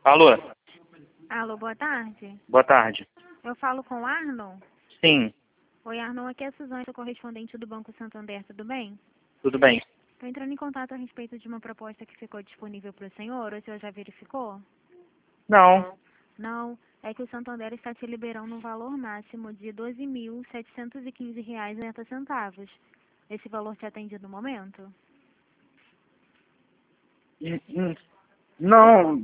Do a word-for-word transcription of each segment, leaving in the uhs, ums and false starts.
Alô, Alô, boa tarde. boa tarde. Eu falo com o Arnon? Sim, Oi, Arnon, aqui é a Suzane, sou correspondente do Banco Santander, tudo bem? tudo bem. Estou entrando em contato a respeito de uma proposta que ficou disponível para o senhor, o senhor já verificou? Não, Não, é que o Santander está te liberando um valor máximo de doze mil setecentos e quinze reais e noventa centavos. Esse valor te atende no momento? Hum, hum, não.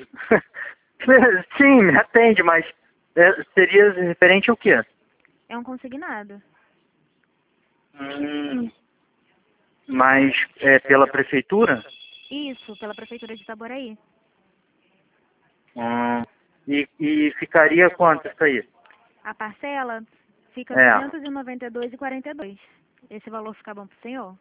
Sim, me atende, mas é, seria referente ao quê? É um consignado. Hum, mas é pela prefeitura? Isso, pela Prefeitura de Itaboraí. Hum, e, e ficaria quanto isso aí? A parcela fica É. duzentos e noventa e dois reais e quarenta e dois centavos. Esse valor fica bom para o senhor?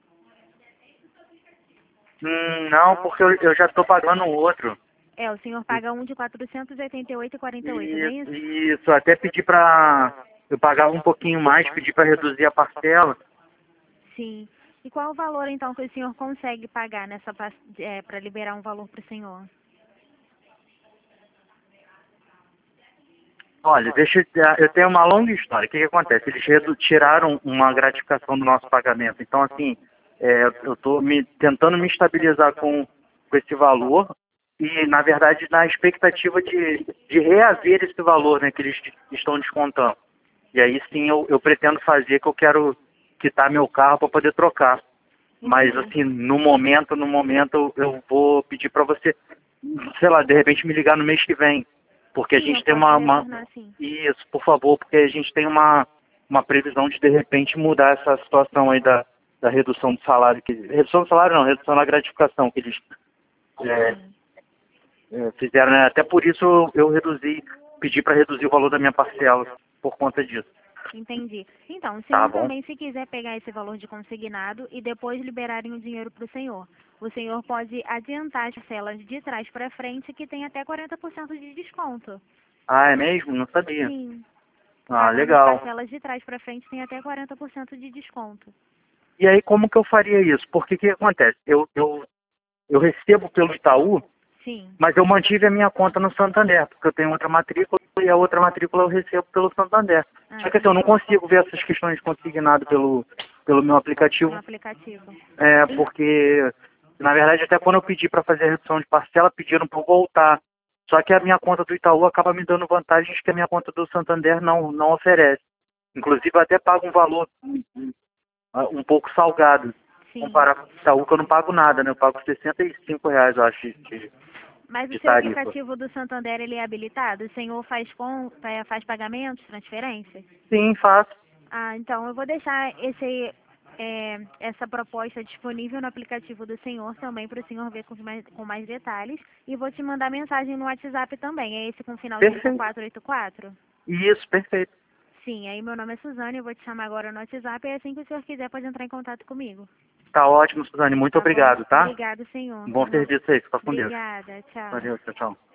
Hum, não, porque eu, eu já estou pagando um outro. É, o senhor paga um de quatrocentos e oitenta e oito reais e quarenta e oito centavos, não é E isso? isso, até pedi para eu pagava um pouquinho mais, pedi para reduzir a parcela. Sim. E qual o valor, então, que o senhor consegue pagar nessa é, para liberar um valor para o senhor? Olha, deixa eu, eu tenho uma longa história. O que, que acontece? Eles redu- tiraram uma gratificação do nosso pagamento. Então, assim, é, eu estou me, tentando me estabilizar com, com esse valor e, na verdade, na expectativa de, de reaver esse valor, né, que eles estão descontando. E aí sim eu, eu pretendo fazer que eu quero quitar meu carro para poder trocar. Mas, Entendi. assim, no momento, no momento, eu vou pedir para você, sei lá, de repente me ligar no mês que vem. Porque a Sim, eu gente tem posso uma, uma... retornar, sim. Isso, por favor, porque a gente tem uma, uma previsão de, de repente, mudar essa situação aí da, da redução do salário. Que... Redução do salário não, redução da gratificação que eles é, Sim. é, fizeram, né? Até por isso eu, eu reduzi, pedi para reduzir o valor da minha parcela, por conta disso. Entendi. Então, o Tá senhor bom? também, se quiser pegar esse valor de consignado e depois liberarem o dinheiro para o senhor, o senhor pode adiantar as parcelas de trás para frente, que tem até quarenta por cento de desconto. Ah, é mesmo? Não sabia. Sim. Ah, Pagando as legal. parcelas de trás para frente, tem até quarenta por cento de desconto. E aí, como que eu faria isso? Porque o que acontece? Eu, eu, eu recebo pelo Itaú, Sim. mas eu mantive a minha conta no Santander, porque eu tenho outra matrícula e a outra matrícula eu recebo pelo Santander. Ah, Só que assim, eu não entendi. consigo ver essas questões de consignado pelo, pelo meu No aplicativo, aplicativo. é, Em- porque, na verdade, até quando eu pedi para fazer a redução de parcela, pediram para eu voltar. Só que a minha conta do Itaú acaba me dando vantagens que a minha conta do Santander não, não oferece. Inclusive, eu até pago um valor ah, um pouco salgado, Sim. comparar com o Itaú, que eu não pago nada, né? Eu pago sessenta e cinco reais, eu acho, de, Mas o de seu tarifa. aplicativo do Santander, ele é habilitado? O senhor faz, com, eh, faz pagamentos, transferências? Sim, faço. Ah, então eu vou deixar esse, eh, essa proposta disponível no aplicativo do senhor também para o senhor ver com mais, com mais detalhes. E vou te mandar mensagem no WhatsApp também. É esse com final cinco Perfeito. quatro oito quatro? Isso, perfeito. Sim, aí meu nome é Suzane, eu vou te chamar agora no WhatsApp. E assim que o senhor quiser, pode entrar em contato comigo. Tá ótimo, Suzane. Muito Tá bom? obrigado, tá? Obrigado, senhor. Bom Uma... serviço aí. Fica com Deus. Obrigada. Tchau. Valeu, tchau, tchau.